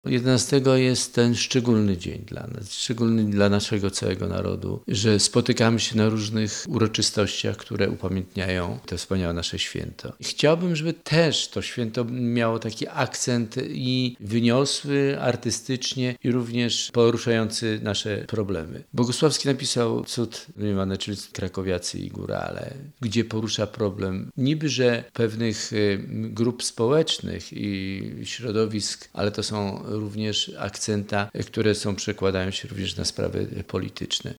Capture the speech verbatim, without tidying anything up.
jedenastego jest ten szczególny dzień dla nas, szczególny dla naszego całego narodu, że spotykamy się na różnych uroczystościach, które upamiętniają to wspaniałe nasze święto. Chciałbym, żeby też to święto miało taki akcent i wyniosły artystycznie i również poruszający nasze problemy. Bogusławski napisał cud mniemany, czyli Krakowiacy i Górale, gdzie porusza problem niby, że pewnych grup społecznych i środowisk, ale to są również akcenta, które są przekładają się również na sprawy polityczne.